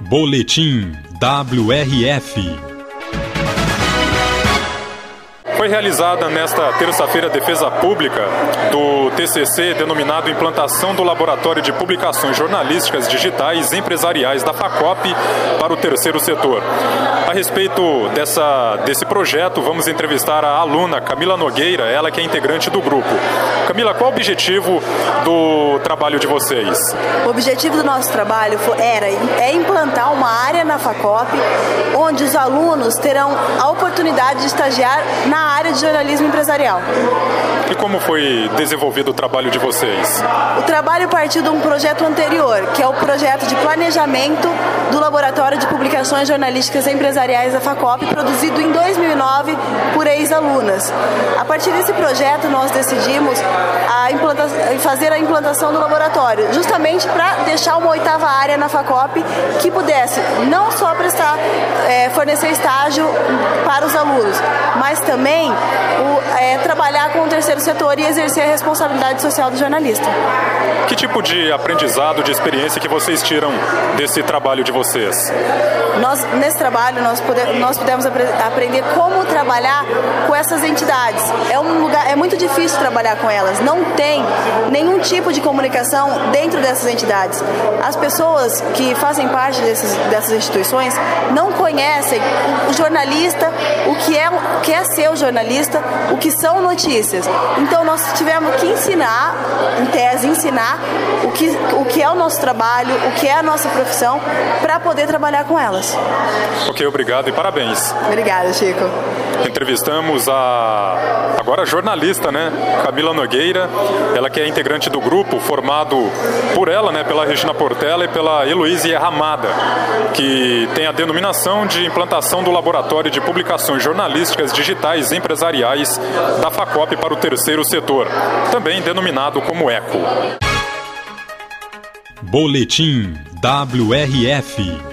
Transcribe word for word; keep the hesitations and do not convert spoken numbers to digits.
Boletim W R F. Foi realizada nesta terça-feira a defesa pública do T C C, denominado Implantação do Laboratório de Publicações Jornalísticas Digitais Empresariais da FACOP para o terceiro setor. A respeito dessa, desse projeto, vamos entrevistar a aluna Camila Nogueira, ela que é integrante do grupo. Camila, qual o objetivo do trabalho de vocês? O objetivo do nosso trabalho era é implantar uma área na FACOP onde os alunos terão a oportunidade de estagiar na área de jornalismo empresarial. E como foi desenvolvido o trabalho de vocês? O trabalho partiu de um projeto anterior, que é o projeto de planejamento do Laboratório de Publicações Jornalísticas Empresariais da FACOP, produzido em dois mil e nove por ex-alunas. A partir desse projeto, nós decidimos a implanta- fazer a implantação do laboratório, justamente para deixar uma oitava área na FACOP que pudesse não só prestar, é, fornecer estágio para os alunos, mas também o, é, trabalhar com o terceiro setor e exercer a responsabilidade social do jornalista. Que tipo de aprendizado, de experiência que vocês tiram desse trabalho de vocês? Nós, nesse trabalho, nós, pode, nós pudemos apre- aprender como trabalhar com essas entidades. É um lugar, é muito difícil trabalhar com elas. Não tem nenhum tipo de comunicação dentro dessas entidades. As pessoas que fazem parte desses, dessas instituições não conhecem o, o jornalista, o que é, o que é ser o jornalista, o que são notícias. Então nós tivemos que ensinar, em tese, ensinar o que, o que é o nosso trabalho, o que é a nossa profissão, para poder trabalhar com elas. Ok, obrigado e parabéns. Obrigada, Chico. Entrevistamos a agora jornalista, né, Camila Nogueira, ela que é integrante do grupo, formado por ela, né, pela Regina Portela e pela Heloísa Ramada, que tem a denominação de implantação do Laboratório de Publicações Jornalísticas Digitais Empresariais da FACOP para o terceiro setor, também denominado como ECO. Boletim W R F.